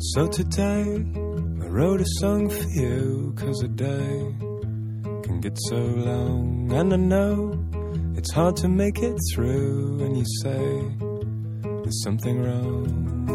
So today I wrote a song for you, 'cause a day can get so long, and I know it's hard to make it through, and you say there's something wrong.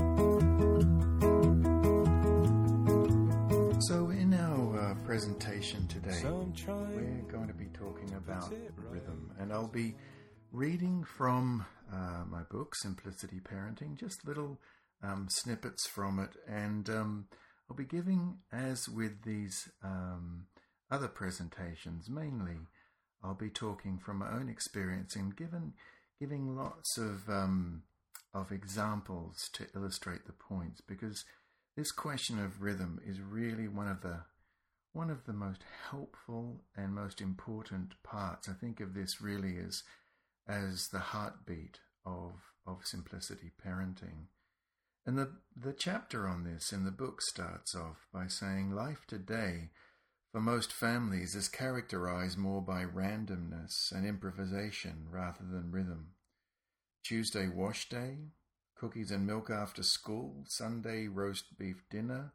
So in our presentation today, we're going to be talking about rhythm, and I'll be reading from my book, Simplicity Parenting, just little snippets from it, and I'll be giving, as with these other presentations, mainly I'll be talking from my own experience and giving lots of examples to illustrate the points, because this question of rhythm is really one of the most helpful and most important parts. I think of this really as the heartbeat of simplicity parenting. And the chapter on this in the book starts off by saying, life today for most families is characterized more by randomness and improvisation rather than rhythm. Tuesday wash day, cookies and milk after school, Sunday roast beef dinner.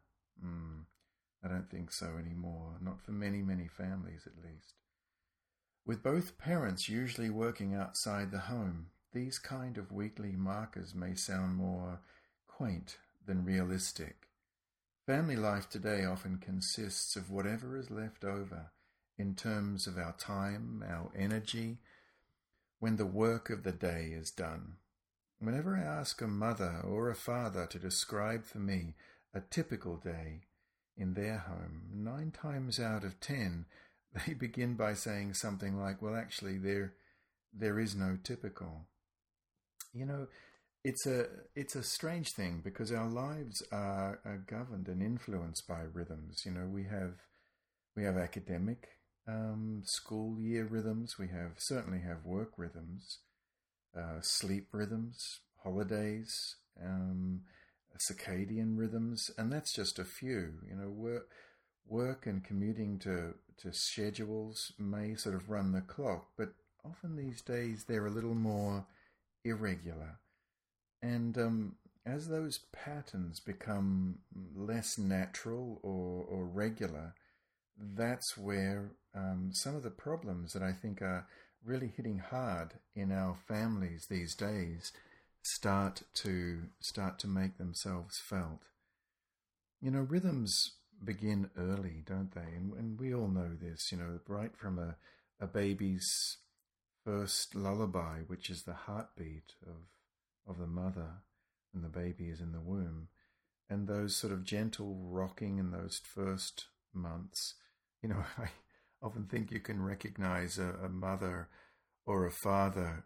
I don't think so anymore, not for many, many families at least. With both parents usually working outside the home, these kind of weekly markers may sound more quaint than realistic. Family life today often consists of whatever is left over in terms of our time, our energy, when the work of the day is done. Whenever I ask a mother or a father to describe for me a typical day in their home, 9 times out of 10, they begin by saying something like, well, actually, there is no typical. You know, it's a strange thing, because our lives are governed and influenced by rhythms. You know, we have academic school year rhythms. We certainly have work rhythms, sleep rhythms, holidays, circadian rhythms, and that's just a few. You know, work and commuting to schedules may sort of run the clock, but often these days they're a little more irregular. And as those patterns become less natural or regular, that's where some of the problems that I think are really hitting hard in our families these days start to make themselves felt. You know, rhythms begin early, don't they? And we all know this, you know, right from a baby's first lullaby, which is the heartbeat of the mother when the baby is in the womb, and those sort of gentle rocking in those first months. You know, I often think you can recognize a mother or a father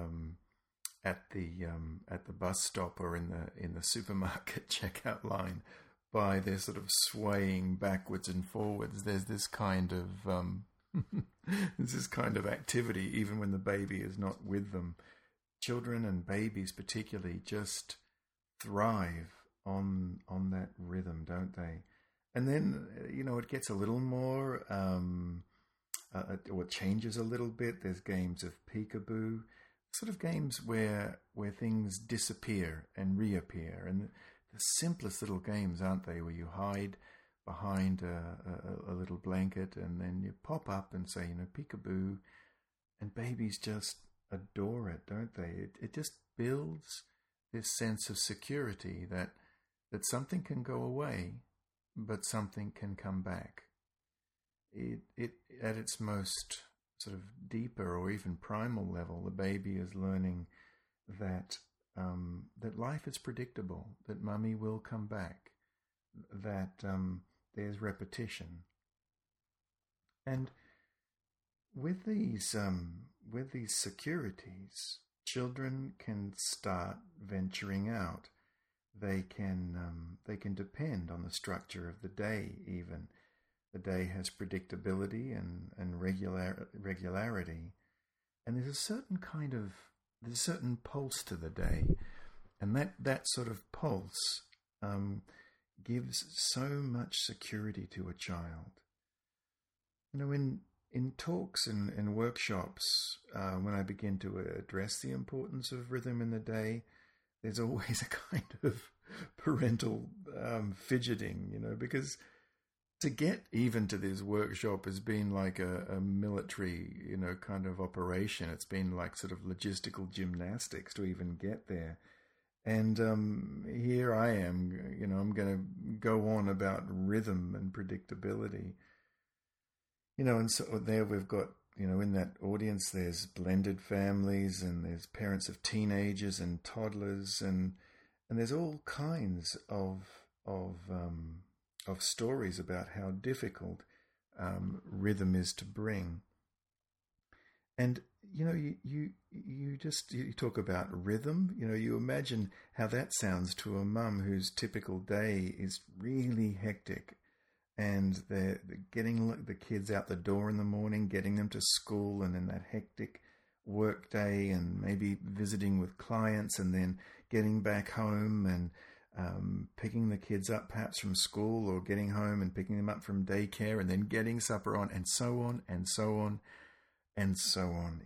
at the bus stop or in the supermarket checkout line by their sort of swaying backwards and forwards. There's this kind of activity even when the baby is not with them. Children and babies particularly just thrive on that rhythm, don't they? And then, you know, it gets a little more, or it changes a little bit. There's games of peekaboo, sort of games where things disappear and reappear. And the simplest little games, aren't they, where you hide behind a little blanket and then you pop up and say, you know, peekaboo, and babies just adore it, don't they? It just builds this sense of security that something can go away, but something can come back. It at its most sort of deeper or even primal level, the baby is learning that life is predictable, that mummy will come back, that there's repetition. And with these securities, children can start venturing out. They can depend on the structure of the day. Even the day has predictability and regularity, and there's a certain pulse to the day, and that sort of pulse gives so much security to a child. You know, in talks and workshops, when I begin to address the importance of rhythm in the day, there's always a kind of parental fidgeting, because to get even to this workshop has been like a military, kind of operation. It's been like sort of logistical gymnastics to even get there. And here I am, I'm going to go on about rhythm and predictability. And so there we've got, in that audience, there's blended families and there's parents of teenagers and toddlers and there's all kinds of stories about how difficult rhythm is to bring. And you talk about rhythm. You imagine how that sounds to a mum whose typical day is really hectic, and they're getting the kids out the door in the morning, getting them to school, and then that hectic work day, and maybe visiting with clients, and then getting back home and picking the kids up perhaps from school, or getting home and picking them up from daycare, and then getting supper on, and so on and so on and so on.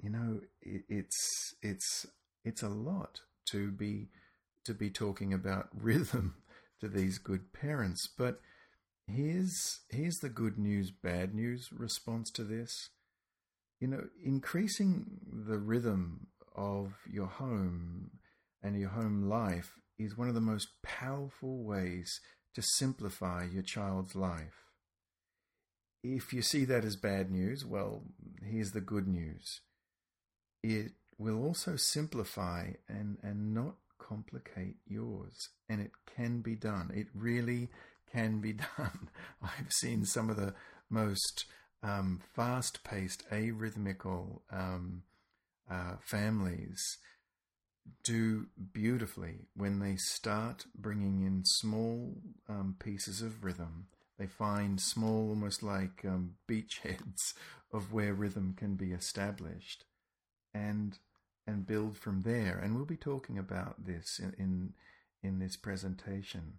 It's a lot to be talking about rhythm to these good parents. But here's the good news, bad news response to this. Increasing the rhythm of your home and your home life is one of the most powerful ways to simplify your child's life. If you see that as bad news, well, here's the good news. It will also simplify and not complicate yours. And it can be done. It really can be done. I've seen some of the most fast-paced, arrhythmical families do beautifully when they start bringing in small pieces of rhythm. They find small, almost like beachheads of where rhythm can be established, and build from there. And we'll be talking about this in this presentation.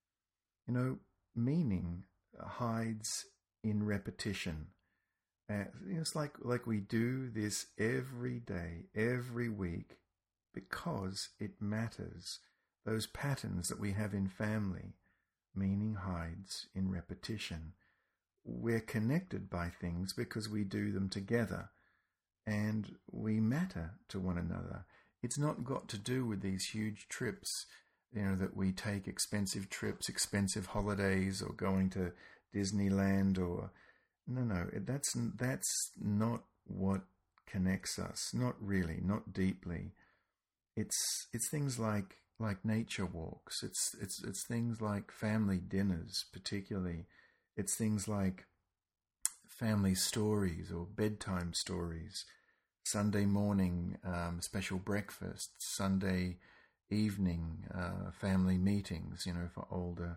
Meaning hides in repetition. It's like we do this every day, every week, because it matters. Those patterns that we have in family, meaning hides in repetition. We're connected by things because we do them together, and we matter to one another. It's not got to do with these huge trips, that we take, expensive trips, expensive holidays, or going to Disneyland, or no, that's not what connects us. Not really, not deeply. It's things like nature walks. It's things like family dinners, particularly. It's things like family stories or bedtime stories, Sunday morning special breakfasts, Sunday evening family meetings, for older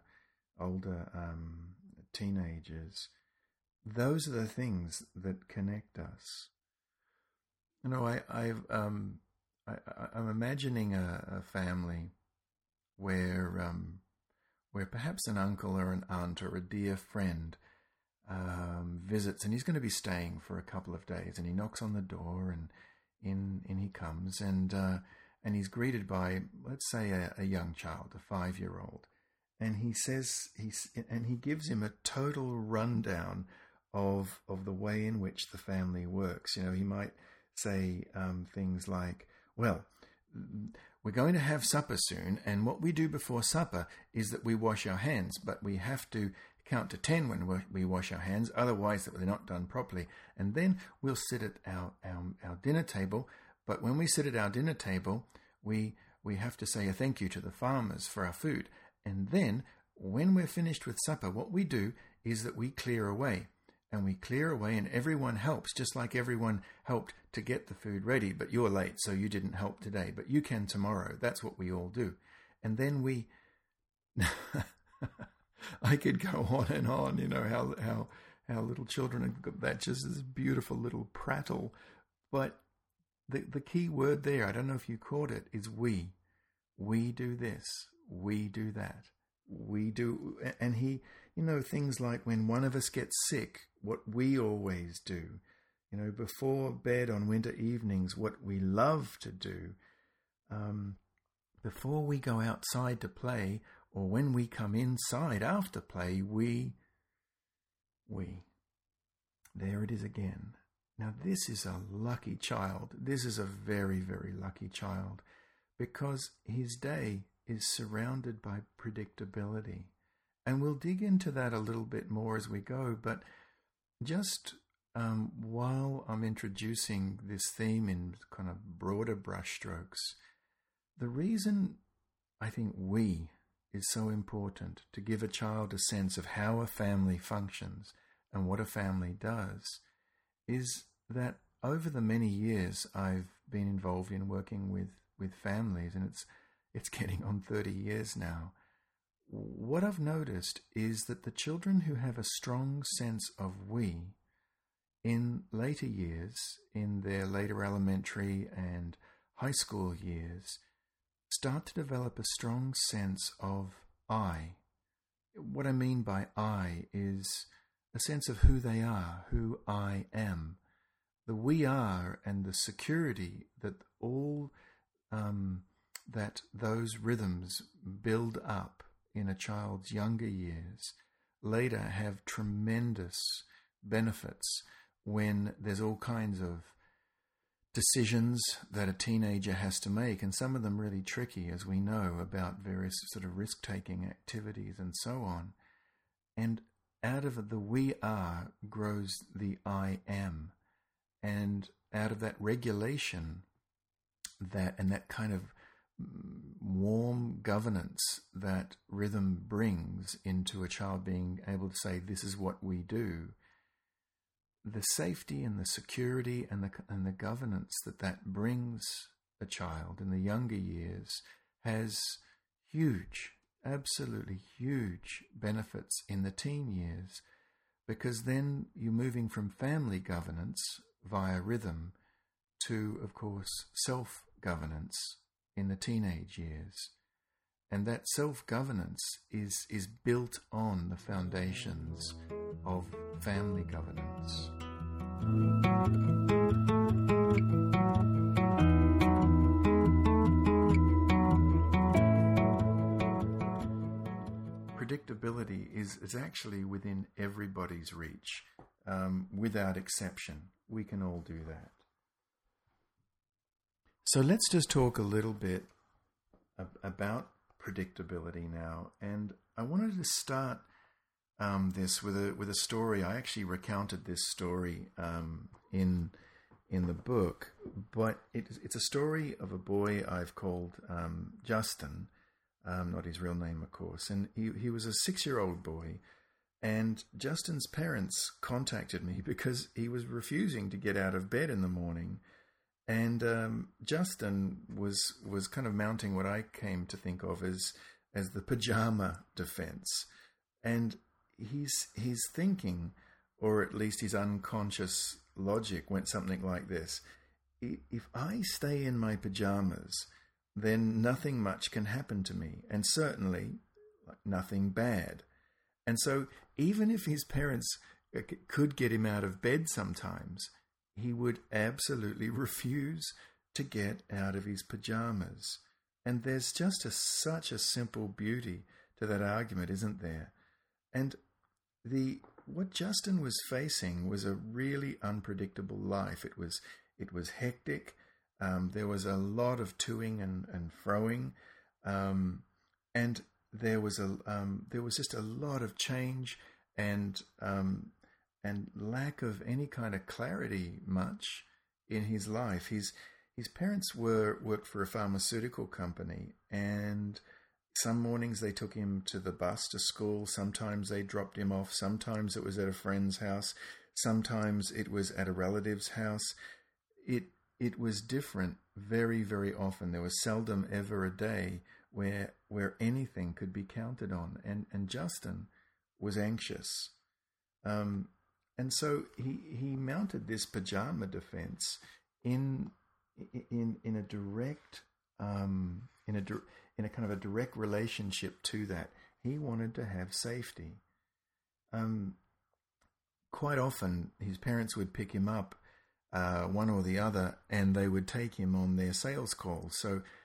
teenagers. Those are the things that connect us. I'm imagining a family where perhaps an uncle or an aunt or a dear friend visits, and he's going to be staying for a couple of days, and he knocks on the door, and in he comes, and he's greeted by, let's say, a young child, a 5-year-old, and he gives him a total rundown of the way in which the family works. He might say things like, well, we're going to have supper soon, and what we do before supper is that we wash our hands, but we have to count to 10 when we wash our hands, otherwise they're not done properly. And then we'll sit at our dinner table, but when we sit at our dinner table, we have to say a thank you to the farmers for our food. And then, when we're finished with supper, what we do is that we clear away. And we clear away, and everyone helps, just like everyone helped to get the food ready. But you're late, so you didn't help today, but you can tomorrow. That's what we all do. And then we... I could go on and on, how little children have got that, just this beautiful little prattle. But the key word there, I don't know if you caught it, is we. We do this. We do that. We do... And he... things like when one of us gets sick, what we always do, before bed on winter evenings, what we love to do, before we go outside to play, or when we come inside after play, we. There it is again. Now this is a lucky child. This is a very, very lucky child, because his day is surrounded by predictability. And we'll dig into that a little bit more as we go, but just while I'm introducing this theme in kind of broader brushstrokes, the reason I think we is so important to give a child a sense of how a family functions and what a family does is that over the many years I've been involved in working with families, and it's getting on 30 years now, what I've noticed is that the children who have a strong sense of we in later years, in their later elementary and high school years, start to develop a strong sense of I. What I mean by I is a sense of who they are, who I am. The we are and the security that all that those rhythms build up in a child's younger years later have tremendous benefits when there's all kinds of decisions that a teenager has to make, and some of them really tricky, as we know, about various sort of risk-taking activities and so on. And out of the we are grows the I am. And out of that regulation, that kind of warm governance that rhythm brings into a child being able to say, this is what we do, the safety and the security and the governance that brings a child in the younger years has huge, absolutely huge benefits in the teen years, because then you're moving from family governance via rhythm to, of course, self-governance in the teenage years. And that self-governance is built on the foundations of family governance. Predictability is actually within everybody's reach, without exception. We can all do that. So let's just talk a little bit about predictability now, and I wanted to start this with a story. I actually recounted this story in the book, but it's a story of a boy I've called Justin, not his real name, of course, and he was a 6-year-old boy, and Justin's parents contacted me because he was refusing to get out of bed in the morning. And Justin was kind of mounting what I came to think of as the pajama defense. And his thinking, or at least his unconscious logic, went something like this. If I stay in my pajamas, then nothing much can happen to me, and certainly nothing bad. And so even if his parents could get him out of bed sometimes, he would absolutely refuse to get out of his pajamas. And there's just such a simple beauty to that argument, isn't there? And what Justin was facing was a really unpredictable life. It was hectic. There was a lot of toing and froing, and there was just a lot of change and lack of any kind of clarity much in his life. His parents worked for a pharmaceutical company, and some mornings they took him to the bus to school. Sometimes they dropped him off. Sometimes it was at a friend's house. Sometimes it was at a relative's house. It was different very, very often. There was seldom ever a day where anything could be counted on. And Justin was anxious. And so he mounted this pajama defense in a direct in a kind of a direct relationship to that. He wanted to have safety. Quite often, his parents would pick him up, one or the other, and they would take him on their sales calls. So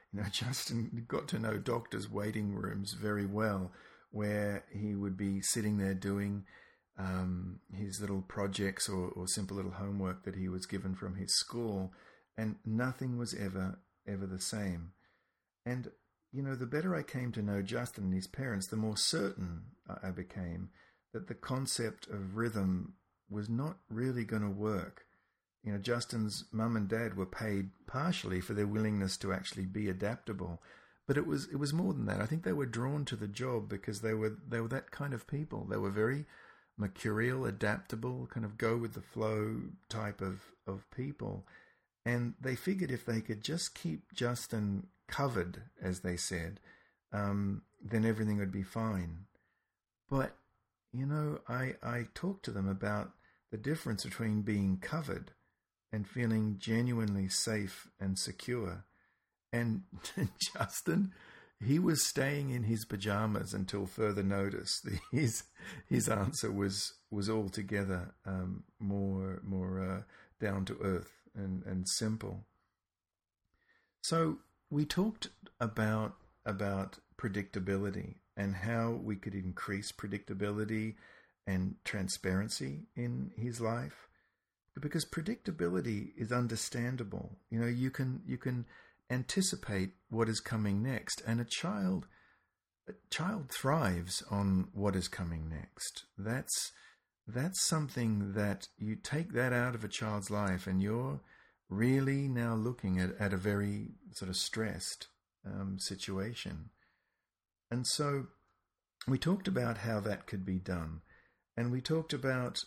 Justin got to know doctors' waiting rooms very well, where he would be sitting there doing his little projects or simple little homework that he was given from his school, and nothing was ever the same. And, the better I came to know Justin and his parents, the more certain I became that the concept of rhythm was not really going to work. Justin's mum and dad were paid partially for their willingness to actually be adaptable, but it was more than that. I think they were drawn to the job because they were that kind of people. They were very mercurial, adaptable, kind of go with the flow type of people. And they figured if they could just keep Justin covered, as they said, then everything would be fine. But, I talked to them about the difference between being covered and feeling genuinely safe and secure. And Justin, he was staying in his pajamas until further notice. His answer was altogether more down to earth and simple. So we talked about predictability and how we could increase predictability and transparency in his life, because predictability is understandable. You can anticipate what is coming next, and a child thrives on what is coming next. That's something that you take that out of a child's life, and you're really now looking at a very sort of stressed situation. And so we talked about how that could be done, and we talked about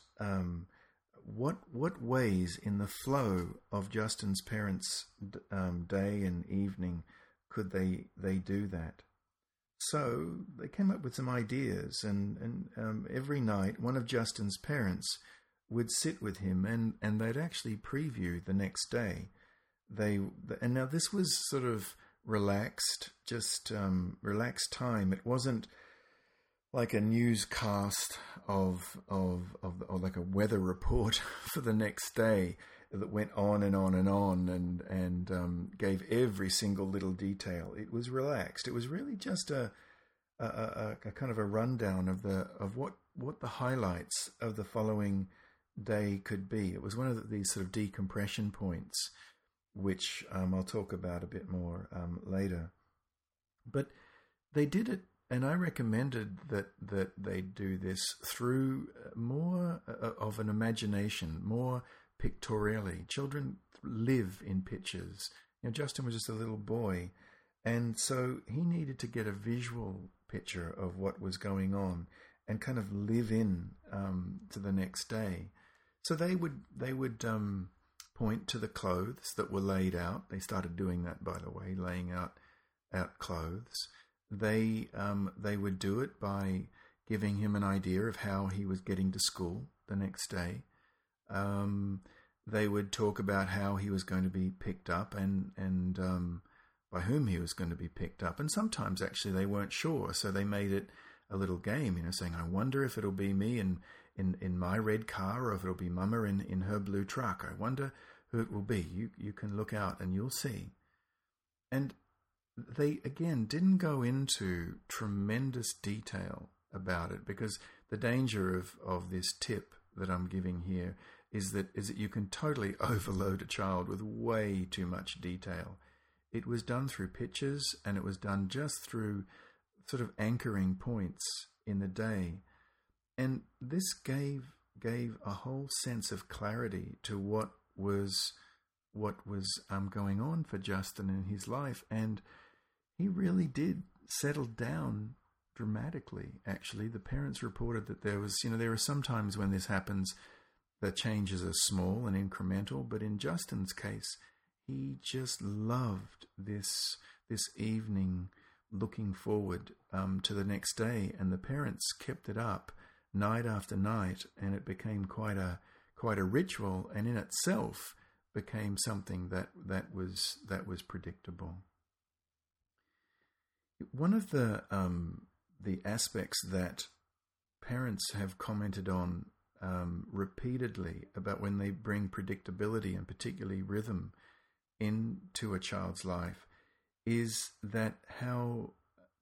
what ways in the flow of Justin's parents' day and evening could they do that. So they came up with some ideas, and every night one of Justin's parents would sit with him, and they'd actually preview the next day. And now this was sort of relaxed, just relaxed time. It wasn't like a newscast or like a weather report for the next day that went on and on and on and gave every single little detail. It was relaxed. It was really just a kind of a rundown of what the highlights of the following day could be. It was one of these sort of decompression points, which I'll talk about a bit more later. But they did it, and I recommended that they do this through more of an imagination, more pictorially. Children live in pictures. Justin was just a little boy, and so he needed to get a visual picture of what was going on and kind of live in to the next day. So they would point to the clothes that were laid out. They started doing that, by the way, laying out clothes. They would do it by giving him an idea of how he was getting to school the next day. They would talk about how he was going to be picked up and by whom he was going to be picked up. And sometimes actually they weren't sure, so they made it a little game, saying, I wonder if it'll be me in my red car, or if it'll be Mama in her blue truck. I wonder who it will be. You can look out and you'll see. And they, again, didn't go into tremendous detail about it, because the danger of this tip that I'm giving here is that you can totally overload a child with way too much detail. It was done through pictures, and it was done just through sort of anchoring points in the day. And this gave a whole sense of clarity to what was going on for Justin in his life. And he really did settle down dramatically, actually. The parents reported that there are some times when this happens, the changes are small and incremental, but in Justin's case, he just loved this evening, looking forward to the next day, and the parents kept it up night after night, and it became quite a ritual, and in itself became something that was predictable. One of the aspects that parents have commented on repeatedly about when they bring predictability, and particularly rhythm, into a child's life is that how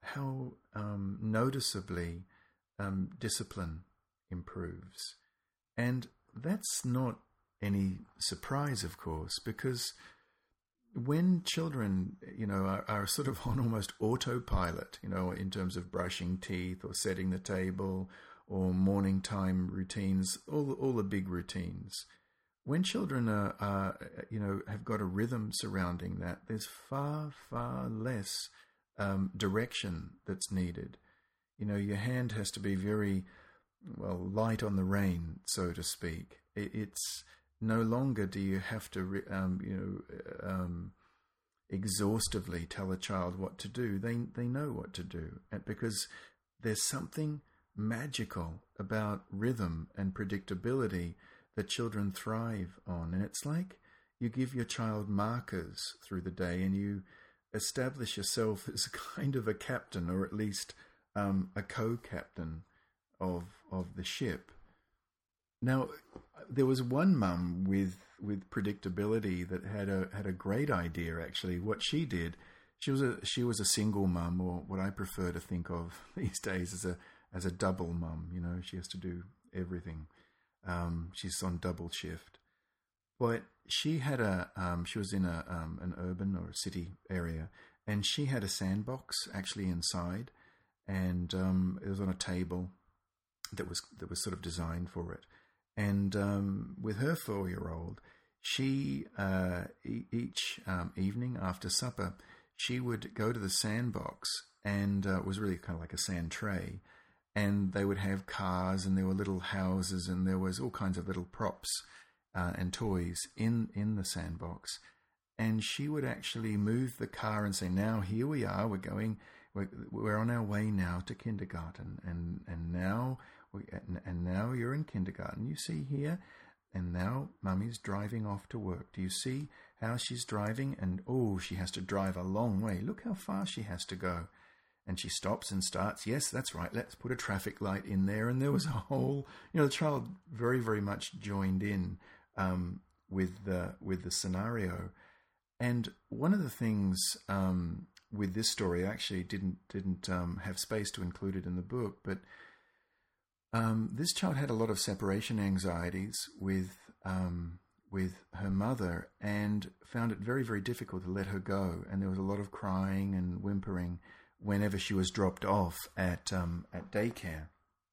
noticeably discipline improves. And that's not any surprise, of course, because when children, are sort of on almost autopilot, in terms of brushing teeth or setting the table or morning time routines, all the big routines. When children are have got a rhythm surrounding that, there's far, far less direction that's needed. Your hand has to be very, light on the rein, so to speak. It's no longer do you have to, exhaustively tell a child what to do. They know what to do, because there's something magical about rhythm and predictability that children thrive on. And it's like you give your child markers through the day and you establish yourself as kind of a captain, or at least a co-captain of the ship. Now, there was one mum with predictability that had a great idea. Actually, what she did, she was a single mum, or what I prefer to think of these days as a double mum. She has to do everything. She's on double shift. But she had she was in an urban or a city area, and she had a sandbox actually inside, and it was on a table that was sort of designed for it. And with her 4-year-old, she each evening after supper, she would go to the sandbox, and it was really kind of like a sand tray, and they would have cars, and there were little houses, and there was all kinds of little props and toys in the sandbox. And she would actually move the car and say, "Now here we are. We're on our way now to kindergarten, and now you're in kindergarten. You see here, and now Mummy's driving off to work. Do you see how she's driving? And she has to drive a long way. Look how fast she has to go." And she stops and starts. "Yes, that's right. Let's put a traffic light in there." And there was a whole, the child very, very much joined in with the scenario. And one of the things with this story, I actually didn't have space to include it in the book, but this child had a lot of separation anxieties with her mother, and found it very, very difficult to let her go. And there was a lot of crying and whimpering whenever she was dropped off at daycare.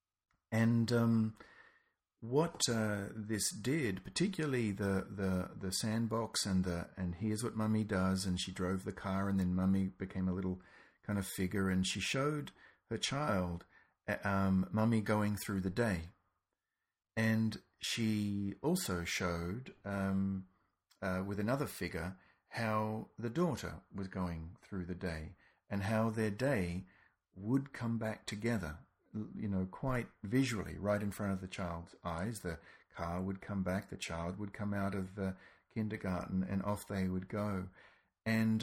And what this did, particularly the sandbox and here's what Mummy does, and she drove the car, and then Mummy became a little kind of figure, and she showed her child Mummy going through the day. And she also showed with another figure how the daughter was going through the day, and how their day would come back together, quite visually, right in front of the child's eyes. The car would come back, the child would come out of the kindergarten, and off they would go. And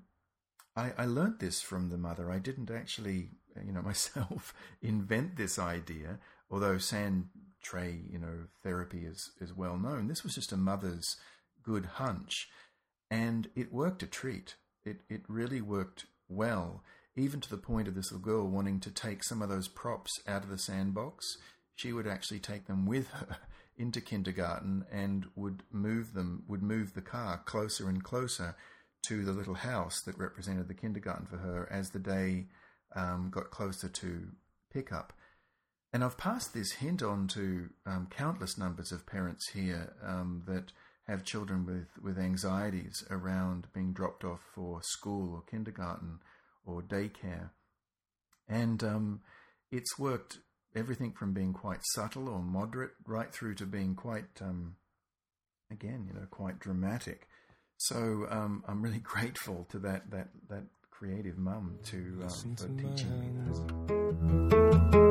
I learnt this from the mother. I didn't actually, myself invent this idea, although sand tray, therapy is well known. This was just a mother's good hunch, and it worked a treat. It really worked well, even to the point of this little girl wanting to take some of those props out of the sandbox. She would actually take them with her into kindergarten and would move the car closer and closer to the little house that represented the kindergarten for her as the day got closer to pickup. And I've passed this hint on to countless numbers of parents here that have children with anxieties around being dropped off for school or kindergarten or daycare. And it's worked everything from being quite subtle or moderate right through to being quite, quite dramatic. So I'm really grateful to that creative mum for teaching me this.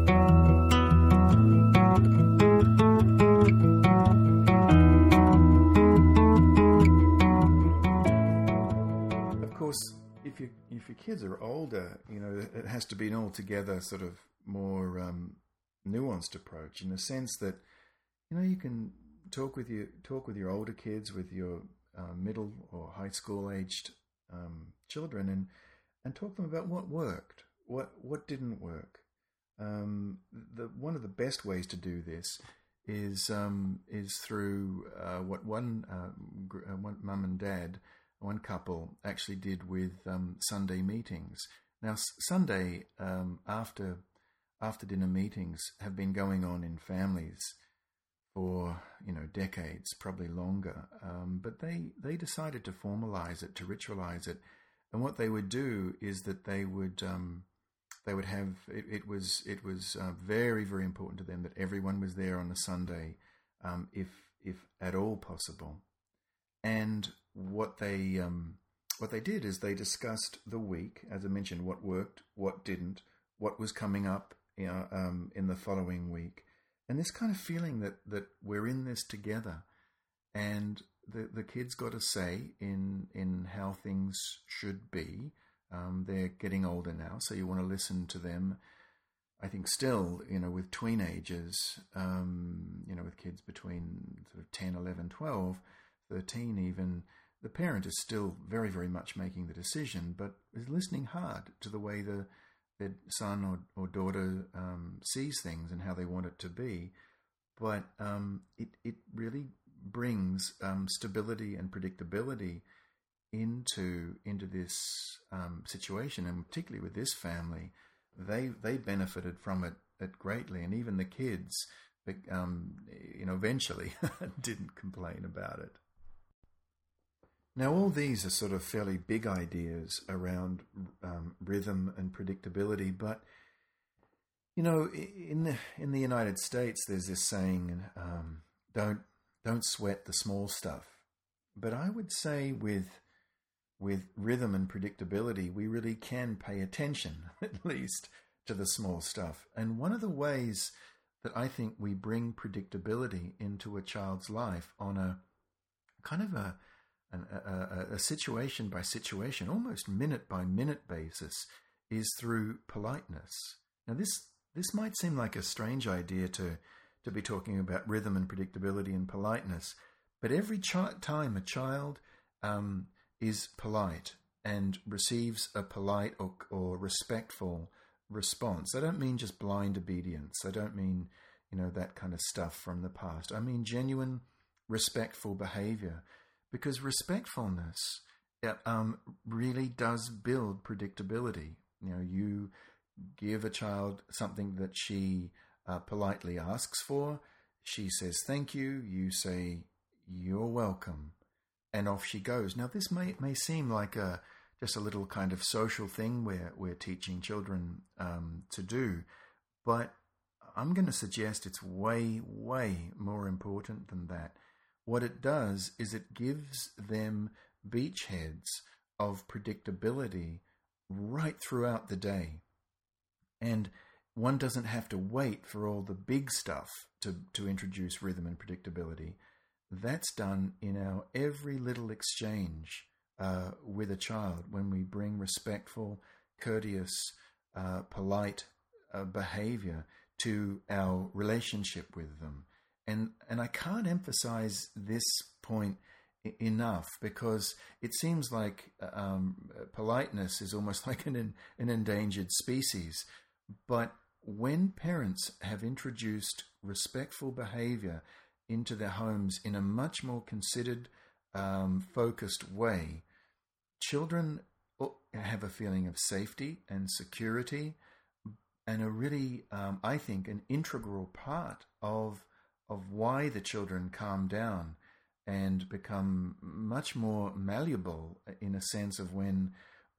If your kids are older, it has to be an altogether sort of more nuanced approach, in the sense that you can talk with your older kids, with your middle or high school aged children and talk to them about what worked, what didn't work. One of the best ways to do this is through what one mum and dad, one couple actually did with Sunday meetings. Now, Sunday after dinner meetings have been going on in families for decades, probably longer. But they decided to formalize it, to ritualize it, and what they would do is that they would have it was very, very important to them that everyone was there on a Sunday, if at all possible. And what they did is they discussed the week, as I mentioned, what worked, what didn't, what was coming up in the following week, and this kind of feeling that we're in this together, and the kids got a say in how things should be. They're getting older now, so you want to listen to them. I think still, with tweenagers, with kids between sort of 10, 11, 12, 13 even, the parent is still very, very much making the decision, but is listening hard to the way their son or daughter sees things and how they want it to be. But it really brings stability and predictability into this situation, and particularly with this family, they benefited from it greatly, and even the kids, eventually didn't complain about it. Now, all these are sort of fairly big ideas around rhythm and predictability, but in the United States, there's this saying, don't sweat the small stuff. But I would say with rhythm and predictability, we really can pay attention, at least, to the small stuff. And one of the ways that I think we bring predictability into a child's life on a kind of a situation by situation, almost minute by minute basis, is through politeness. Now, this might seem like a strange idea to be talking about rhythm and predictability and politeness, but every time a child is polite and receives a polite or respectful response, I don't mean just blind obedience. I don't mean that kind of stuff from the past. I mean genuine, respectful behavior. Because respectfulness really does build predictability. You give a child something that she politely asks for. She says thank you. You say you're welcome, and off she goes. Now, this may seem like just a little kind of social thing we're teaching children to do, but I'm going to suggest it's way, way more important than that. What it does is it gives them beachheads of predictability right throughout the day. And one doesn't have to wait for all the big stuff to introduce rhythm and predictability. That's done in our every little exchange with a child when we bring respectful, courteous, polite behavior to our relationship with them. And I can't emphasize this point enough, because it seems like politeness is almost like an endangered species. But when parents have introduced respectful behavior into their homes in a much more considered, focused way, children have a feeling of safety and security, and are really, I think, an integral part of why the children calm down and become much more malleable, in a sense of when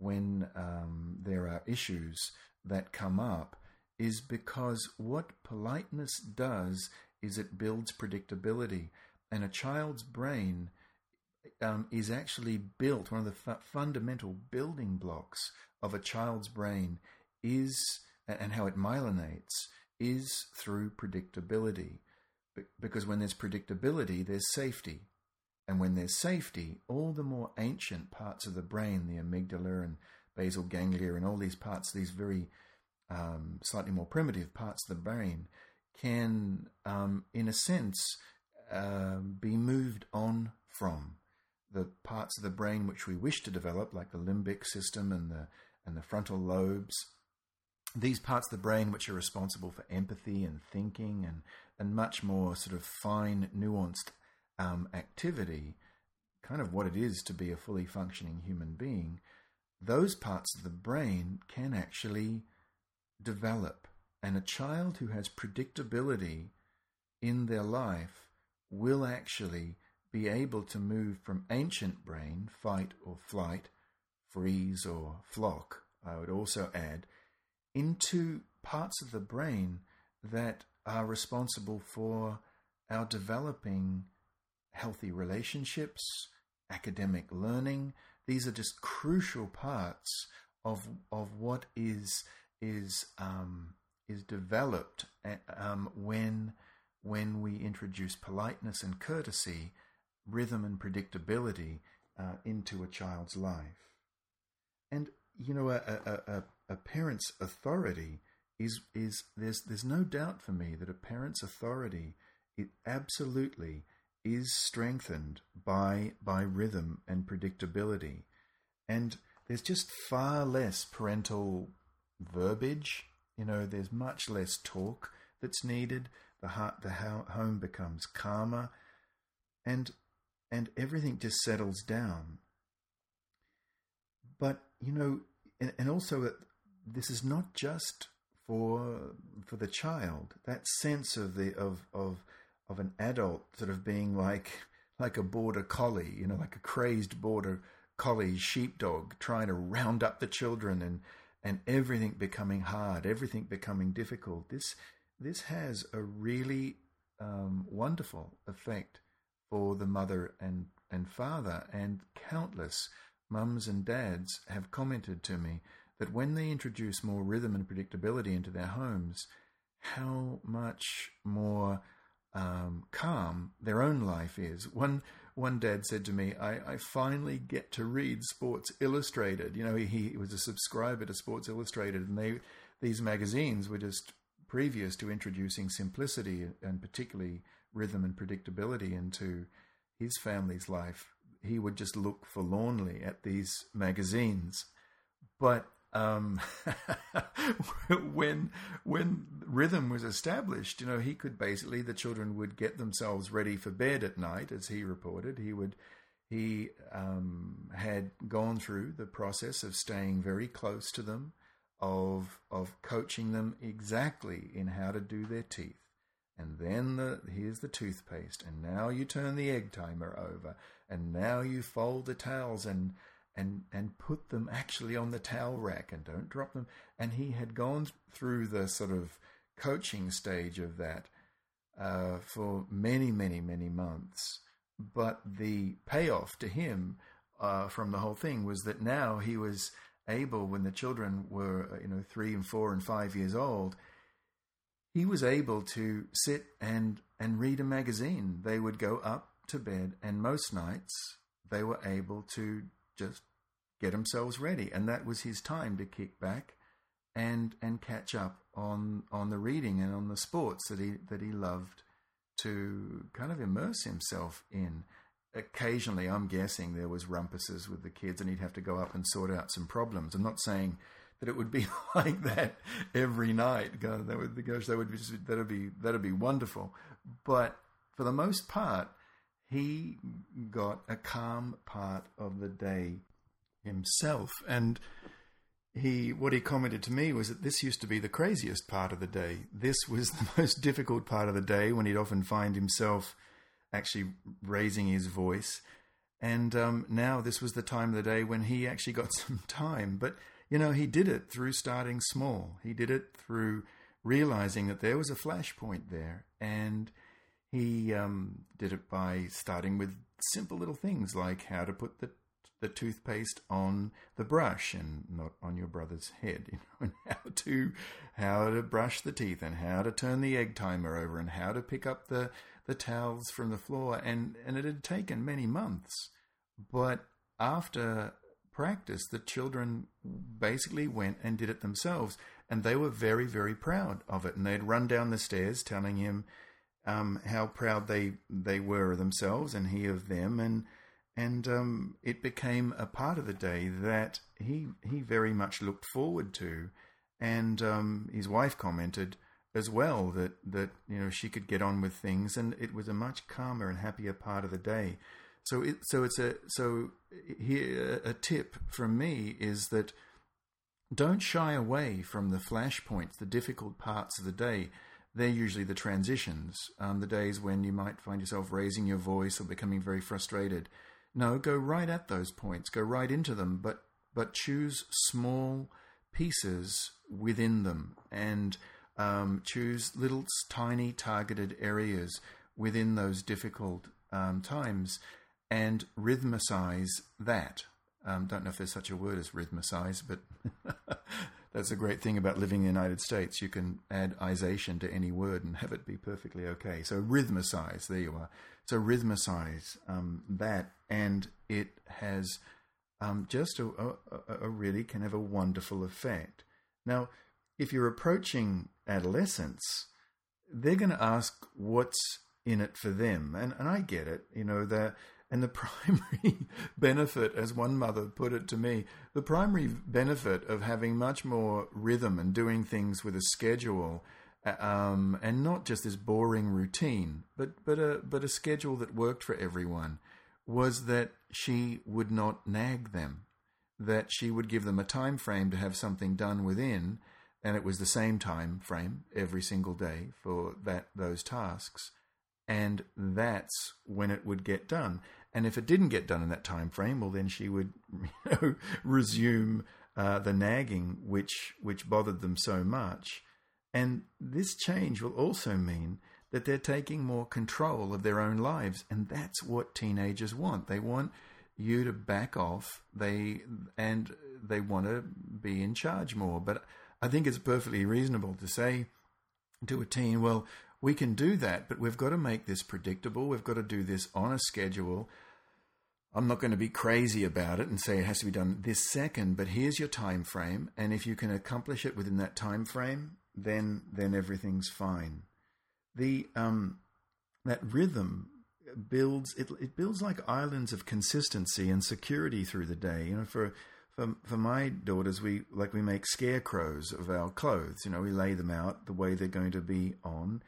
there are issues that come up, is because what politeness does is it builds predictability. And a child's brain is actually built, one of the fundamental building blocks of a child's brain is, and how it myelinates, is through predictability. Because when there's predictability, there's safety. And when there's safety, all the more ancient parts of the brain, the amygdala and basal ganglia and all these parts, these very slightly more primitive parts of the brain, can, in a sense, be moved on from. the parts of the brain which we wish to develop, like the limbic system and the frontal lobes. These parts of the brain which are responsible for empathy and thinking and much more sort of fine, nuanced activity, kind of what it is to be a fully functioning human being, those parts of the brain can actually develop. And a child who has predictability in their life will actually be able to move from ancient brain, fight or flight, freeze or flock, I would also add, into parts of the brain that are responsible for our developing healthy relationships, academic learning. These are just crucial parts of what is developed when we introduce politeness and courtesy, rhythm and predictability into a child's life. And you know, a parent's authority is there's no doubt for me that a parent's authority, it absolutely is strengthened by rhythm and predictability. And there's just far less parental verbiage. You know, there's much less talk that's needed. The home becomes calmer, and everything just settles down. But you know, and also this is not just for the child. That sense of an adult sort of being like a border collie, you know, like a crazed border collie sheepdog trying to round up the children and everything becoming hard, everything becoming difficult. This has a really wonderful effect for the mother and father, and countless mums and dads have commented to me that when they introduce more rhythm and predictability into their homes, how much more calm their own life is. One dad said to me, I finally get to read Sports Illustrated. You know, he was a subscriber to Sports Illustrated, and these magazines were just previous to introducing simplicity and particularly rhythm and predictability into his family's life. He would just look forlornly at these magazines. But when rhythm was established, you know, he could basically, the children would get themselves ready for bed at night, as he reported. He had gone through the process of staying very close to them, of coaching them exactly in how to do their teeth. And then here's the toothpaste, and now you turn the egg timer over, and now you fold the towels and put them actually on the towel rack and don't drop them. And he had gone through the sort of coaching stage of that for many, many, many months. But the payoff to him from the whole thing was that now he was able, when the children were 3 and 4 and 5 years old, he was able to sit and read a magazine. They would go up to bed, and most nights they were able to just get themselves ready, and that was his time to kick back and catch up on the reading and on the sports that he loved to kind of immerse himself in. Occasionally, I'm guessing there was rumpuses with the kids, and he'd have to go up and sort out some problems. I'm not saying that it would be like that every night. God, that'd be wonderful. But for the most part, he got a calm part of the day himself. And what he commented to me was that this used to be the craziest part of the day. This was the most difficult part of the day, when he'd often find himself actually raising his voice. And now this was the time of the day when he actually got some time. But, you know, he did it through starting small. He did it through realizing that there was a flashpoint there. And he did it by starting with simple little things like how to put the toothpaste on the brush and not on your brother's head, you know, and how to brush the teeth, and how to turn the egg timer over, and how to pick up the towels from the floor. And it had taken many months. But after practice, the children basically went and did it themselves, and they were very, very proud of it. And they'd run down the stairs telling him how proud they were of themselves and he of them, and it became a part of the day that he very much looked forward to, and his wife commented as well that she could get on with things, and it was a much calmer and happier part of the day. So here a tip from me is that don't shy away from the flashpoints, the difficult parts of the day. They're usually the transitions, the days when you might find yourself raising your voice or becoming very frustrated. No, go right at those points, go right into them, but choose small pieces within them, and choose little tiny targeted areas within those difficult times, and rhythmicize that. Don't know if there's such a word as rhythmicize, but that's a great thing about living in the United States. You can add ization to any word and have it be perfectly okay. So rhythmicize, there you are. So rhythmicize that, and it has just a really can have a wonderful effect. Now, if you're approaching adolescence, they're going to ask what's in it for them, and I get it. And the primary benefit, as one mother put it to me, the primary benefit of having much more rhythm and doing things with a schedule, and not just this boring routine, but a schedule that worked for everyone, was that she would not nag them, that she would give them a time frame to have something done within, and it was the same time frame every single day for those tasks. And that's when it would get done. And if it didn't get done in that time frame, well, then she would resume the nagging, which bothered them so much. And this change will also mean that they're taking more control of their own lives, and that's what teenagers want. They want you to back off. They want to be in charge more. But I think it's perfectly reasonable to say to a teen, well, we can do that, but we've got to make this predictable. We've got to do this on a schedule. I'm not going to be crazy about it and say it has to be done this second, but here's your time frame, and if you can accomplish it within that time frame, then everything's fine. That rhythm builds it builds like islands of consistency and security through the day. For my daughters, we make scarecrows of our clothes. We lay them out the way they're going to be on.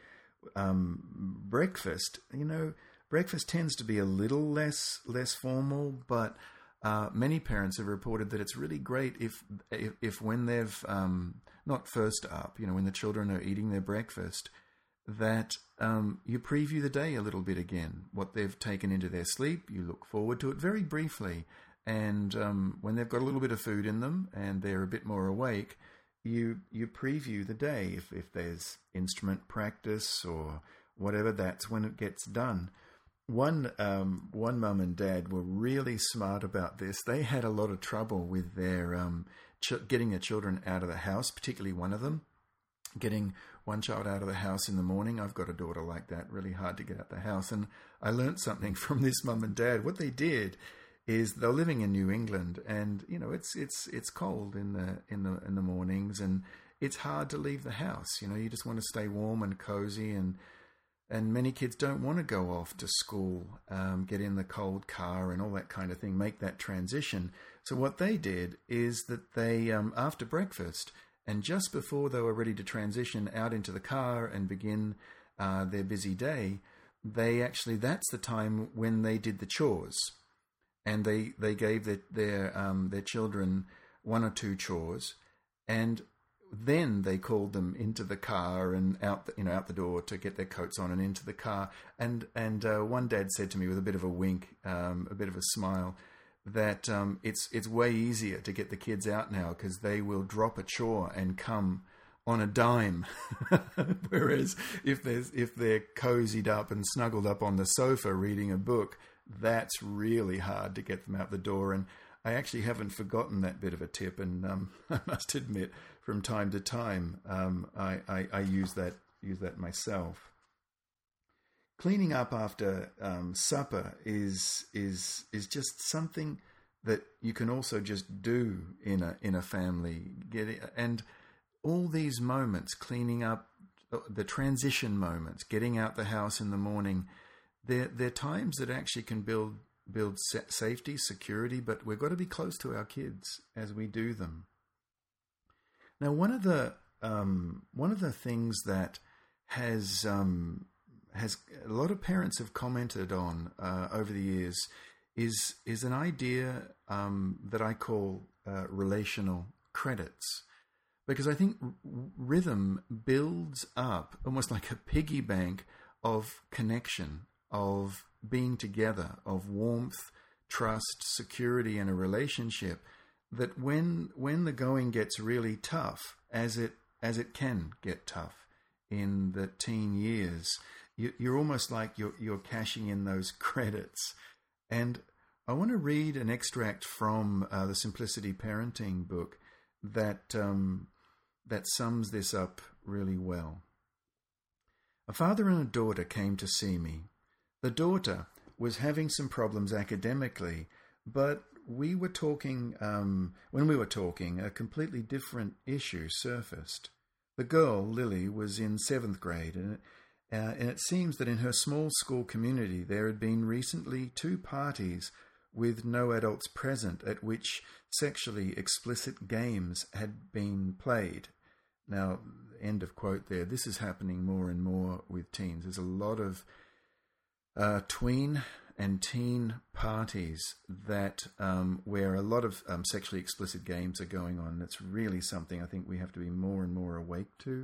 Breakfast, breakfast tends to be a little less formal, but many parents have reported that it's really great if when they've not first up, when the children are eating their breakfast, that you preview the day a little bit again, what they've taken into their sleep. You look forward to it very briefly, and when they've got a little bit of food in them and they're a bit more awake, you preview the day. If there's instrument practice or whatever, that's when it gets done. One mum and dad were really smart about this. They had a lot of trouble with their getting their children out of the house, particularly one of them. Getting one child out of the house in the morning. I've got a daughter like that, really hard to get out the house. And I learned something from this mum and dad. What they did is they're living in New England, and it's cold in the mornings, and it's hard to leave the house. You just want to stay warm and cozy, and many kids don't want to go off to school, get in the cold car and all that kind of thing, make that transition. So what they did is that they, after breakfast, and just before they were ready to transition out into the car and begin their busy day, that's the time when they did the chores. And they gave their children one or two chores, and then they called them into the car and out the door to get their coats on and into the car. And one dad said to me with a bit of a wink, a bit of a smile, that it's way easier to get the kids out now because they will drop a chore and come on a dime. Whereas if they're cozied up and snuggled up on the sofa reading a book, that's really hard to get them out the door. And I actually haven't forgotten that bit of a tip, and I must admit, from time to time, I use that myself. Cleaning up after supper is just something that you can also just do in a family. And all these moments, cleaning up, the transition moments, getting out the house in the morning, they're times that actually can build safety, security, but we've got to be close to our kids as we do them. Now, one of the things that has a lot of parents have commented on over the years is an idea that I call relational credits, because I think rhythm builds up almost like a piggy bank of connection, of being together, of warmth, trust, security in a relationship, that when the going gets really tough, as it can get tough in the teen years, you're almost like you're cashing in those credits. And I want to read an extract from the Simplicity Parenting book that sums this up really well. A father and a daughter came to see me. The daughter was having some problems academically, but when we were talking, a completely different issue surfaced. The girl, Lily, was in 7th grade, and it seems that in her small school community there had been recently 2 parties with no adults present at which sexually explicit games had been played. Now, end of quote there. This is happening more and more with teens. There's a lot of tween and teen parties that where a lot of sexually explicit games are going on. That's really something I think we have to be more and more awake to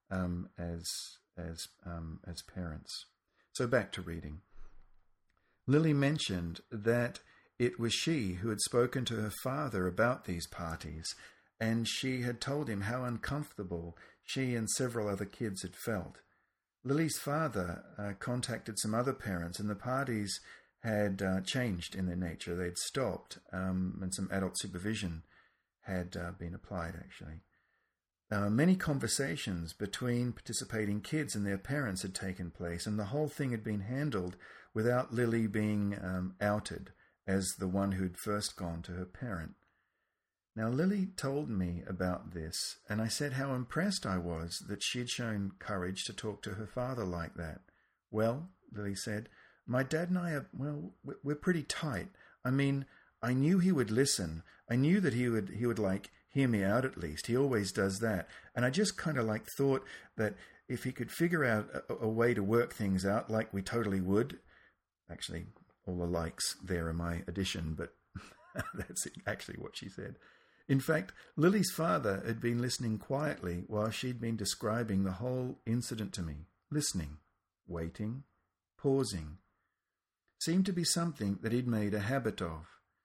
as parents. So back to reading. Lily mentioned that it was she who had spoken to her father about these parties, and she had told him how uncomfortable she and several other kids had felt. Lily's father contacted some other parents, and the parties had changed in their nature. They'd stopped, and some adult supervision had been applied, actually. Many conversations between participating kids and their parents had taken place, and the whole thing had been handled without Lily being outed as the one who'd first gone to her parent. Now, Lily told me about this, and I said how impressed I was that she'd shown courage to talk to her father like that. Well, Lily said, my dad and I we're pretty tight. I mean, I knew he would listen. I knew that he would like hear me out at least. He always does that. And I just kind of like thought that if he could figure out a way to work things out, like we totally would. Actually, all the likes there are my addition, but that's actually what she said. In fact, Lily's father had been listening quietly while she'd been describing the whole incident to me. Listening, waiting, pausing. Seemed to be something that he'd made a habit of.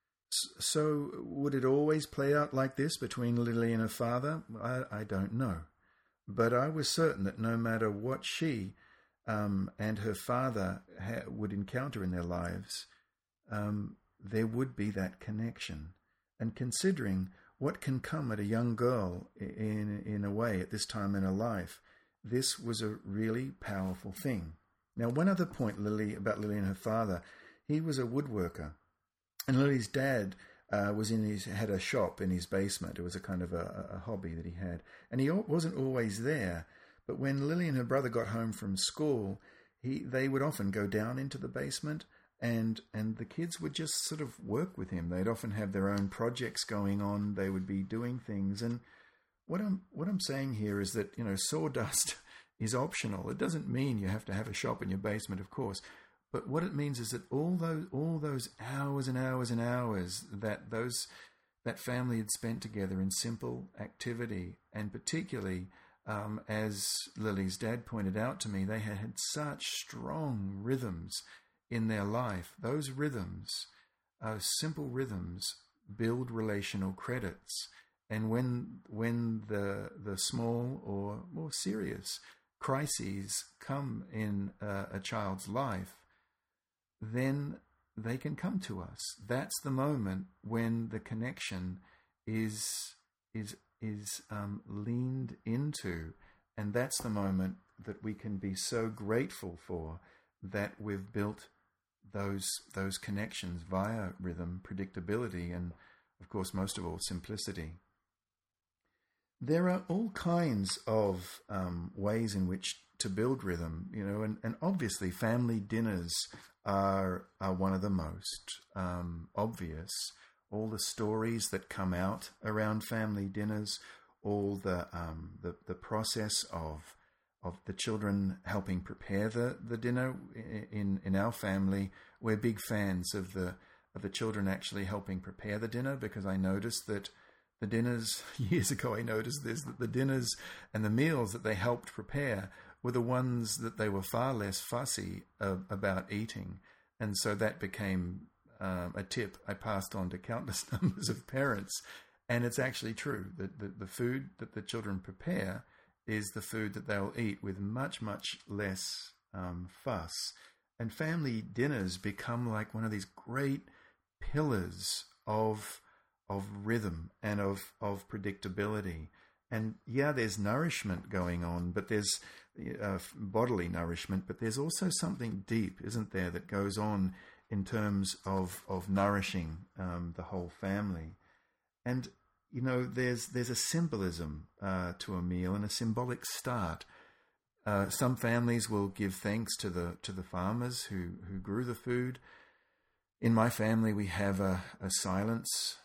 So would it always play out like this between Lily and her father? I don't know. But I was certain that no matter what she and her father would encounter in their lives, there would be that connection. And considering what can come at a young girl in a way at this time in her life, this was a really powerful thing. Now, one other point about Lily and her father, he was a woodworker. And Lily's dad had a shop in his basement. It was a kind of a hobby that he had. And he wasn't always there. But when Lily and her brother got home from school, they would often go down into the basement, and the kids would just sort of work with him. They'd often have their own projects going on. They would be doing things. And what I'm saying here is that, sawdust is optional. It doesn't mean you have to have a shop in your basement, of course. But what it means is that all those hours and hours and hours that family had spent together in simple activity, and particularly, as Lily's dad pointed out to me, they had such strong rhythms in their life. Those rhythms, simple rhythms, build relational credits. And when the small or more serious crises come in a child's life, then they can come to us. That's the moment when the connection is leaned into, and that's the moment that we can be so grateful for, that we've built those connections via rhythm, predictability, and of course most of all simplicity. There are all kinds of ways in which to build rhythm, and obviously family dinners are one of the most obvious. All the stories that come out around family dinners, all the process of the children helping prepare the dinner. In our family, we're big fans of the children actually helping prepare the dinner, because I noticed that the dinners, years ago I noticed this, that the dinners and the meals that they helped prepare were the ones that they were far less fussy about eating. And so that became a tip I passed on to countless numbers of parents. And it's actually true that the food that the children prepare is the food that they'll eat with much, much less fuss. And family dinners become like one of these great pillars of rhythm and of predictability. And yeah, there's nourishment going on, but there's bodily nourishment, but there's also something deep, isn't there, that goes on in terms of nourishing the whole family. And there's a symbolism to a meal and a symbolic start. Some families will give thanks to the farmers who grew the food. In my family, we have a silence.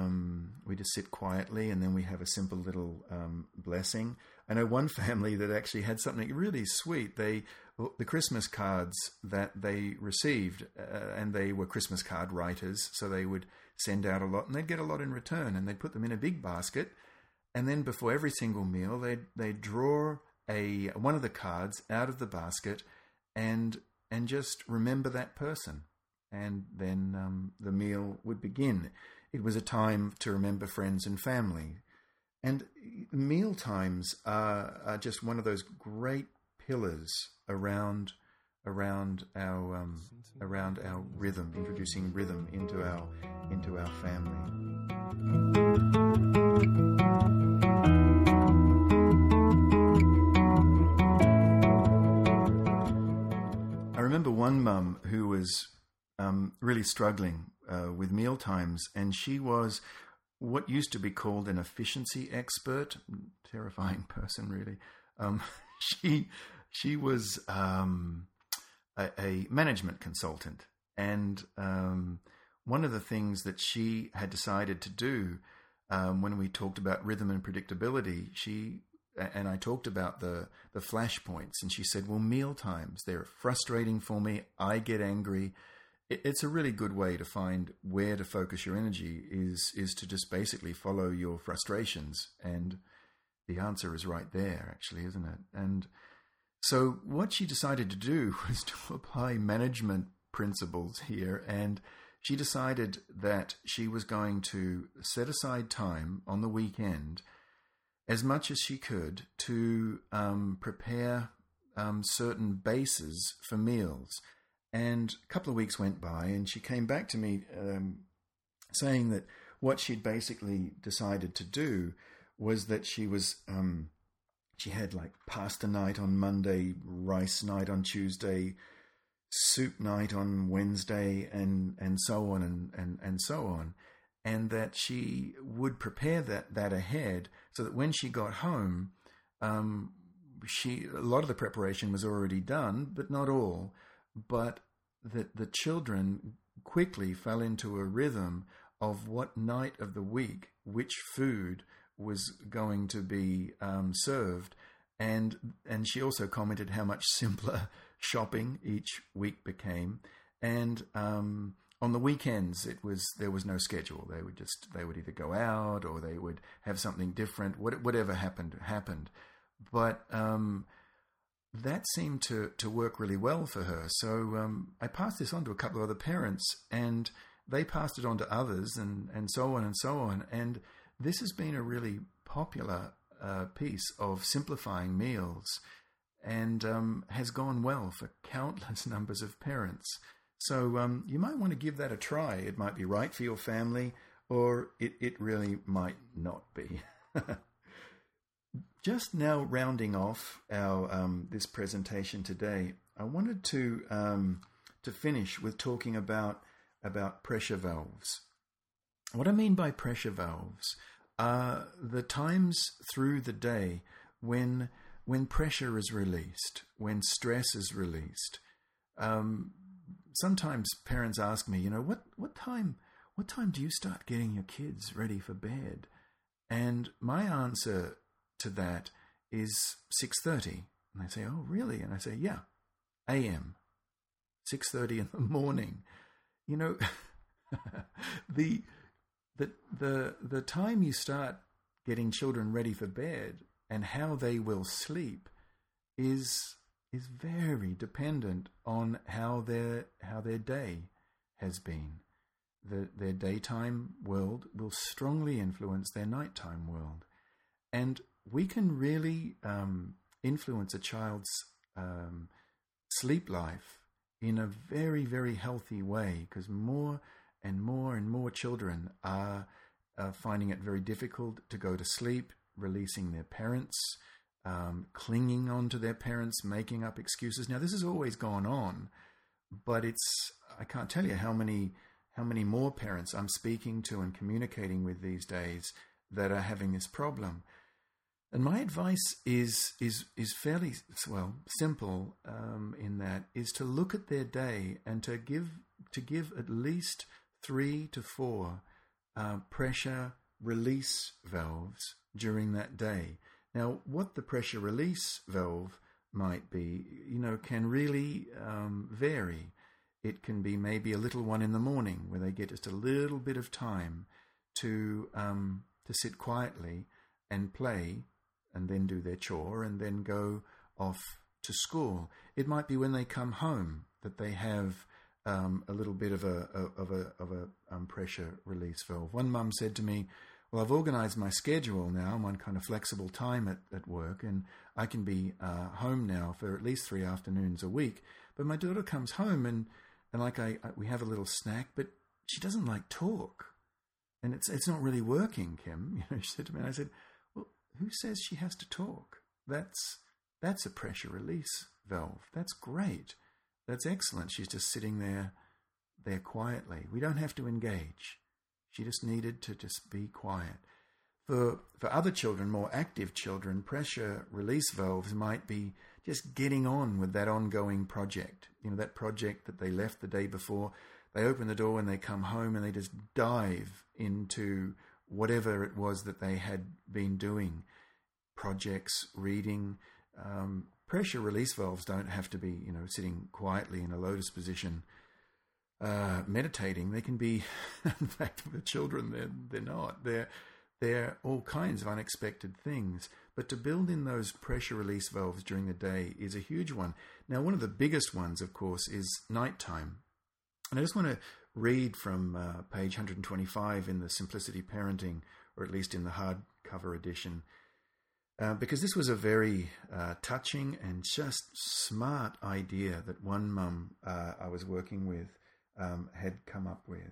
We just sit quietly, and then we have a simple little blessing. I know one family that actually had something really sweet. The Christmas cards that they received, and they were Christmas card writers, so they would send out a lot, and they'd get a lot in return, and they'd put them in a big basket, and then before every single meal, they'd draw one of the cards out of the basket, and just remember that person, and then the meal would begin. It was a time to remember friends and family. And meal times are just one of those great pillars around our rhythm, introducing rhythm into our family. I remember one mum who was really struggling with meal times, and she was what used to be called an efficiency expert. Terrifying person, really. She was a management consultant, and one of the things that she had decided to do when we talked about rhythm and predictability, and I talked about the flashpoints, and she said, well, meal times, they're frustrating for me. I get angry. It's a really good way to find where to focus your energy is to just basically follow your frustrations. And the answer is right there, actually, isn't it? And so what she decided to do was to apply management principles here. And she decided that she was going to set aside time on the weekend, as much as she could, to prepare certain bases for meals. And a couple of weeks went by, and she came back to me saying that what she'd basically decided to do was that she had like pasta night on Monday, rice night on Tuesday, soup night on Wednesday, and so on and so on. And that she would prepare that ahead so that when she got home, a lot of the preparation was already done, but not all. But that the children quickly fell into a rhythm of what night of the week, which food was going to be served. And she also commented how much simpler shopping each week became. And on the weekends, there was no schedule. They would either go out or they would have something different. Whatever happened. But that seemed to work really well for her. So I passed this on to a couple of other parents, and they passed it on to others, and so on and so on. And this has been a really popular piece of simplifying meals, and has gone well for countless numbers of parents. So you might want to give that a try. It might be right for your family, or it really might not be. Just now rounding off our this presentation today, I wanted to finish with talking about pressure valves. What I mean by pressure valves are the times through the day when when pressure is released, when stress is released. Sometimes parents ask me, what time do you start getting your kids ready for bed? And my answer to that is 6:30. And they say, oh, really? And I say, yeah, a.m., 6:30 in the morning. The time you start getting children ready for bed and how they will sleep is very dependent on how their day has been. Their daytime world will strongly influence their nighttime world. And we can really influence a child's sleep life in a very, very healthy way, because more and more children are finding it very difficult to go to sleep, releasing their parents, clinging on to their parents, making up excuses. Now, this has always gone on, but I can't tell you how many more parents I'm speaking to and communicating with these days that are having this problem. And my advice is fairly, simple in that, is to look at their day and to give at least 3 to 4 pressure release valves during that day. Now, what the pressure release valve might be, can really vary. It can be maybe a little one in the morning where they get just a little bit of time to sit quietly and play and then do their chore and then go off to school. It might be when they come home that they have a little bit of a pressure release valve. One mum said to me, well, I've organised my schedule now. I'm on kind of flexible time at work, and I can be home now for at least 3 afternoons a week. But my daughter comes home and we have a little snack, but she doesn't like talk. And it's not really working, Kim. She said to me, and I said, well, who says she has to talk? That's a pressure release valve. That's great. That's excellent. She's just sitting there quietly. We don't have to engage. She just needed to just be quiet. For other children, more active children, pressure release valves might be just getting on with that ongoing project. That project that they left the day before. They open the door and they come home and they just dive into whatever it was that they had been doing. Projects, reading. Pressure release valves don't have to be, sitting quietly in a lotus position, meditating. They can be, in fact, for the children, they're not. They're all kinds of unexpected things. But to build in those pressure release valves during the day is a huge one. Now, one of the biggest ones, of course, is nighttime. And I just want to read from page 125 in the Simplicity Parenting, or at least in the hardcover edition, because this was a very touching and just smart idea that one mum I was working with had come up with.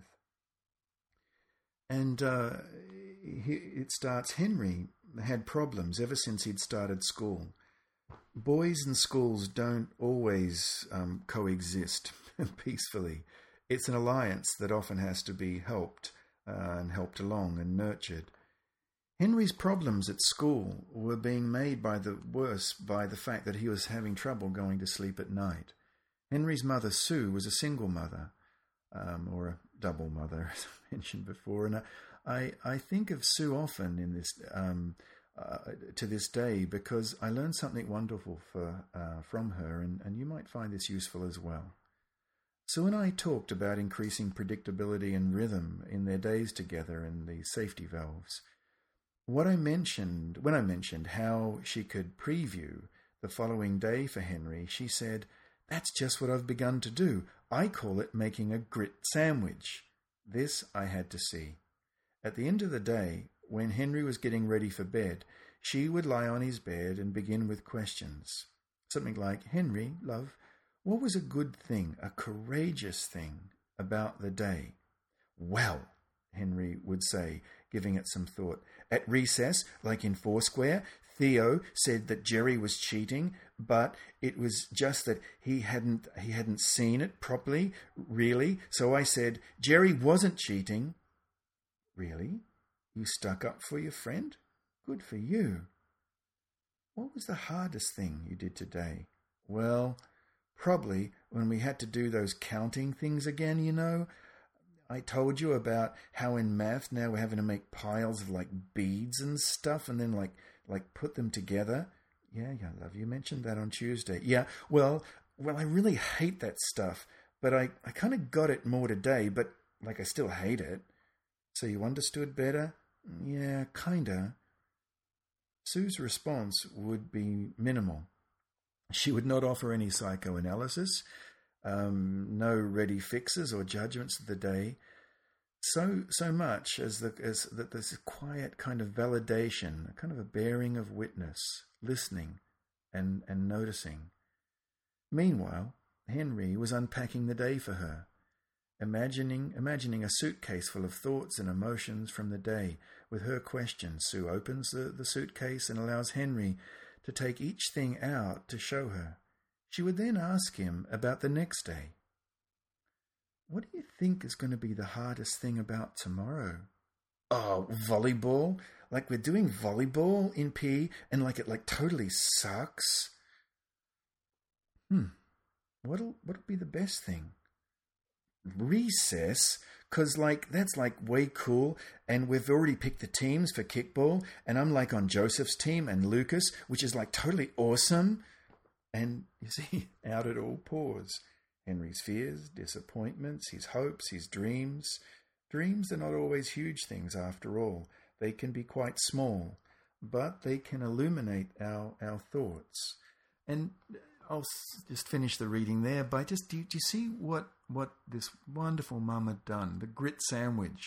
And it starts, Henry had problems ever since he'd started school. Boys and schools don't always coexist peacefully. It's an alliance that often has to be helped along and nurtured. Henry's problems at school were being made worse by the fact that he was having trouble going to sleep at night. Henry's mother, Sue, was a single mother, or a double mother, as I mentioned before. And I think of Sue often in this to this day, because I learned something wonderful from her, and you might find this useful as well. Sue and I talked about increasing predictability and rhythm in their days together and the safety valves. When I mentioned how she could preview the following day for Henry, she said, "That's just what I've begun to do. I call it making a grit sandwich." This I had to see. At the end of the day, when Henry was getting ready for bed, she would lie on his bed and begin with questions. Something like, "Henry, love, what was a good thing, a courageous thing about the day?" "Well," Henry would say, giving it some thought, "at recess, like in Foursquare, Theo said that Jerry was cheating, but it was just that he hadn't seen it properly, really. So I said, Jerry wasn't cheating." "Really? You stuck up for your friend? Good for you." what was the hardest thing you did today? Well, probably when we had to do those counting things again, you know. I told you about how in math now we're having to make piles of like beads and stuff and then like put them together. Yeah, love, you mentioned that on Tuesday. Yeah, well, I really hate that stuff, but I kind of got it more today, but like I still hate it. So you understood better? Yeah, kinda. Sue's response would be minimal. She would not offer any psychoanalysis, no ready fixes or judgments of the day. So much as that there's a quiet kind of validation, a kind of a bearing of witness, listening and noticing. Meanwhile, Henry was unpacking the day for her, imagining a suitcase full of thoughts and emotions from the day. With her questions, Sue opens the suitcase and allows Henry to take each thing out to show her. She would then ask him about the next day. What do you think is going to be the hardest thing about tomorrow? Oh, volleyball? Like we're doing volleyball in PE and like it like totally sucks? What'll be the best thing? Recess, because like that's like way cool, and we've already picked the teams for kickball, and I'm like on Joseph's team and Lucas, which is like totally awesome. And you see, out it all pours. Henry's fears, disappointments, his hopes, his dreams. Dreams are not always huge things after all. They can be quite small, but they can illuminate our thoughts. And I'll just finish the reading there by do you see what this wonderful mum had done? The grit sandwich.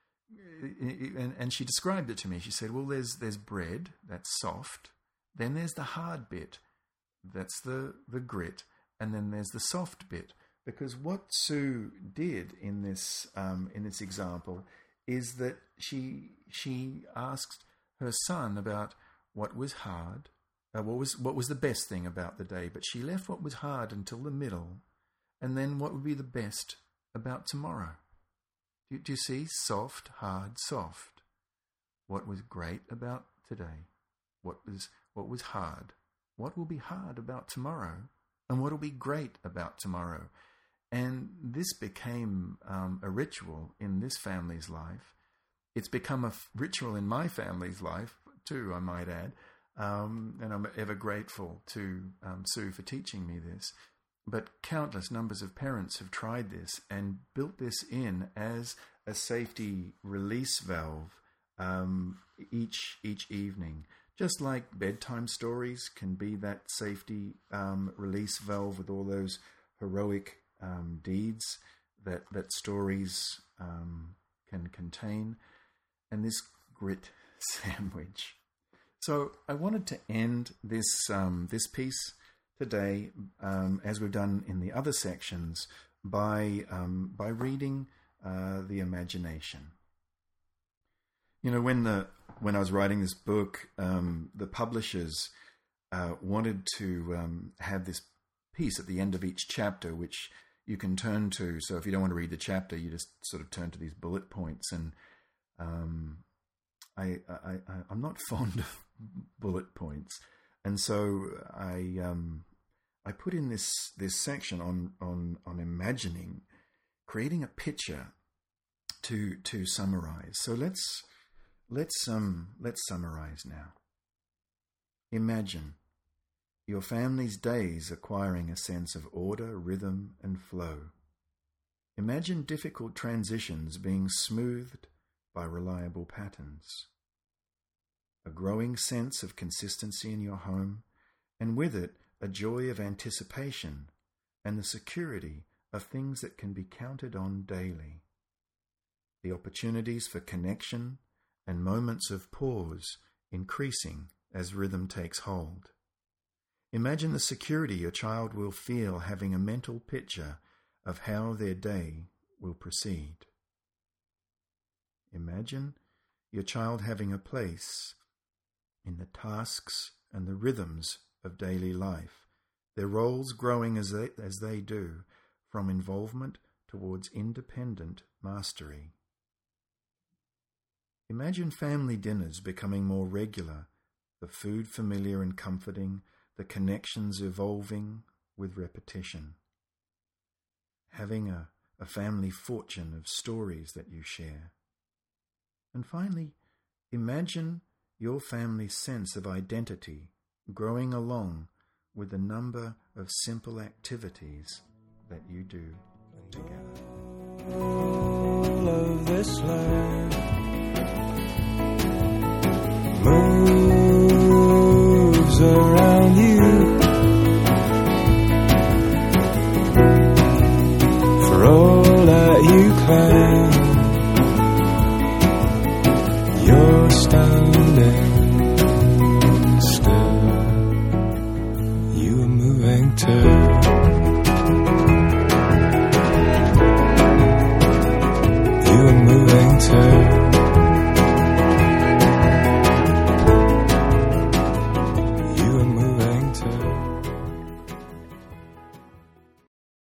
And she described it to me. She said, well, there's bread, that's soft. Then there's the hard bit, that's the grit. And then there's the soft bit. Because what Sue did in this example is that she asked her son about what was hard, what was the best thing about the day, but she left what was hard until the middle, and then what would be the best about tomorrow. Do you see? Soft, hard, soft. What was great about today? What was hard? What will be hard about tomorrow? And what will be great about tomorrow? And this became a ritual in this family's life. It's become a ritual in my family's life too, I might add. And I'm ever grateful to Sue for teaching me this. But countless numbers of parents have tried this and built this in as a safety release valve each evening. Just like bedtime stories can be that safety release valve with all those heroic deeds that stories can contain, and this grit sandwich. So I wanted to end this piece today, as we've done in the other sections, by reading the imagination. You know, when I was writing this book, the publishers wanted to have this piece at the end of each chapter, which you can turn to. So if you don't want to read the chapter, you just sort of turn to these bullet points. And I'm not fond of bullet points, and so I put in this section on imagining, creating a picture to summarize. So let's summarize now. Imagine your family's days acquiring a sense of order, rhythm, and flow. Imagine difficult transitions being smoothed by reliable patterns. A growing sense of consistency in your home, and with it a joy of anticipation and the security of things that can be counted on daily. The opportunities for connection and moments of pause increasing as rhythm takes hold. Imagine the security your child will feel having a mental picture of how their day will proceed. Imagine your child having a place in the tasks and the rhythms of daily life, their roles growing as they do, from involvement towards independent mastery. Imagine family dinners becoming more regular the food familiar and comforting, the connections evolving with repetition. Having a family fortune of stories that you share. And finally, imagine your family's sense of identity growing along with the number of simple activities that you do together. All of this land moves